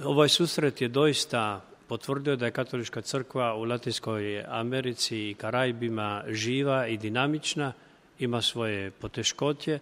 Ovaj susret je doista potvrdio da je Katolička crkva u Latinskoj Americi i Karajbima živa i dinamična, ima svoje poteškoće,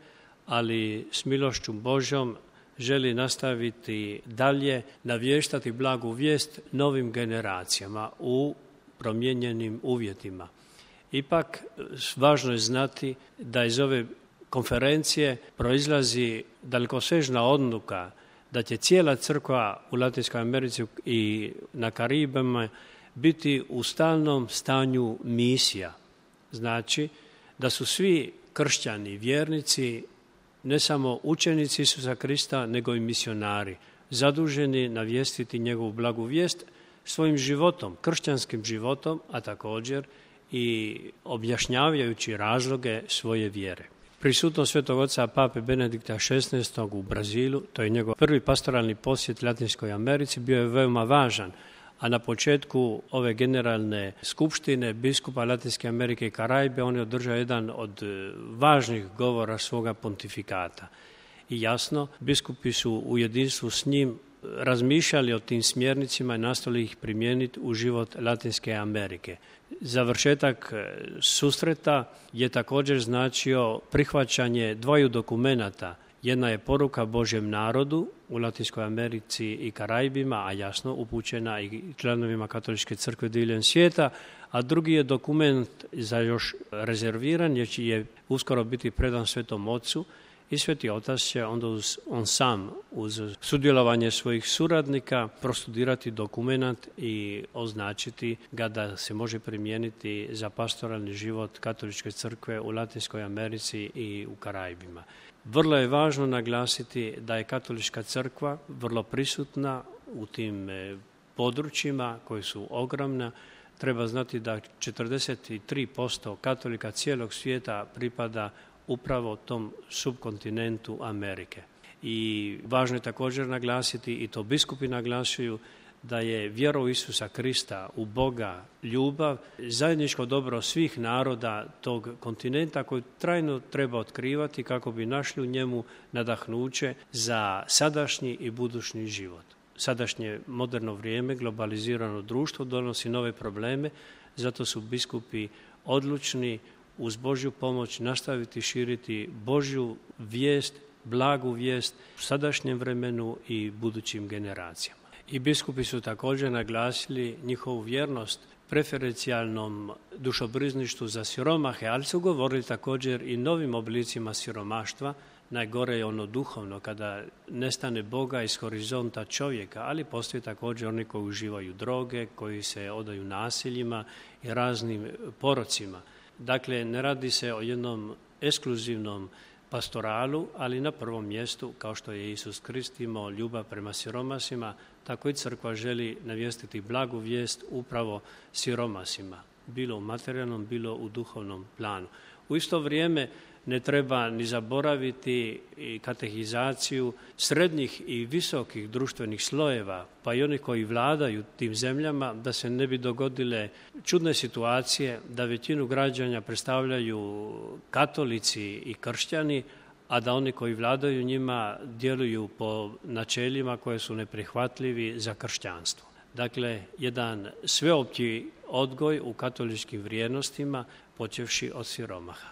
ali s milošću Božjom želi nastaviti dalje, navještati blagu vijest novim generacijama u promijenjenim uvjetima. Ipak, važno je znati da iz ove konferencije proizlazi dalekosežna odluka da će cijela crkva u Latinskoj Americi i na Karibima biti u stalnom stanju misija. Znači da su svi kršćani, vjernici, ne samo učenici Isusa Krista, nego i misionari, zaduženi navijestiti njegovu blagu vijest svojim životom, kršćanskim životom, a također i objašnjavajući razloge svoje vjere. Prisutnost Svetog oca Pape Benedikta XVI. U Brazilu, to je njegov prvi pastoralni posjet Latinskoj Americi, bio je veoma važan, a na početku ove generalne skupštine biskupa Latinske Amerike i Karajbe on je održao jedan od važnih govora svoga pontifikata. I jasno, biskupi su u jedinstvu s njim razmišljali o tim smjernicima i nastavili ih primijeniti u život Latinske Amerike. Završetak susreta je također značio prihvaćanje dvaju dokumenata. Jedna je poruka Božjem narodu u Latinskoj Americi i Karajbima, a jasno upućena i članovima Katoličke crkve diljem svijeta, a drugi je dokument za još rezerviran, jer će je uskoro biti predan Svetom Ocu i Sveti Otac će onda on sam uz sudjelovanje svojih suradnika prostudirati dokument i označiti ga da se može primijeniti za pastoralni život Katoličke crkve u Latinskoj Americi i u Karajbima. Vrlo je važno naglasiti da je Katolička crkva vrlo prisutna u tim područjima koji su ogromna. Treba znati da 43% katolika cijelog svijeta pripada upravo tom subkontinentu Amerike. I važno je također naglasiti, i to biskupi naglasuju, da je vjera u Isusa Krista, u Boga, ljubav, zajedničko dobro svih naroda tog kontinenta koji trajno treba otkrivati kako bi našli u njemu nadahnuće za sadašnji i budućni život. Sadašnje moderno vrijeme, globalizirano društvo donosi nove probleme, zato su biskupi odlučni uz Božju pomoć nastaviti širiti Božju vijest, blagu vijest u sadašnjem vremenu i budućim generacijama. I biskupi su također naglasili njihovu vjernost preferencijalnom dušobrizništvu za siromahe, ali su govorili također i novim oblicima siromaštva. Najgore je ono duhovno, kada nestane Boga iz horizonta čovjeka, ali postoje također oni koji uživaju droge, koji se odaju nasiljima i raznim porocima. Dakle, ne radi se o jednom ekskluzivnom pastoralu, ali na prvom mjestu, kao što je Isus Krist imao ljubav prema siromasima, tako i crkva želi navijestiti blagu vijest upravo siromasima, bilo u materijalnom, bilo u duhovnom planu. U isto vrijeme ne treba ni zaboraviti i katehizaciju srednjih i visokih društvenih slojeva, pa i onih koji vladaju tim zemljama, da se ne bi dogodile čudne situacije da većinu građana predstavljaju katolici i kršćani, a da oni koji vladaju njima djeluju po načelima koje su neprihvatljivi za kršćanstvo. Dakle, jedan sveopći odgoj u katoličkim vrijednostima počevši od siromaha.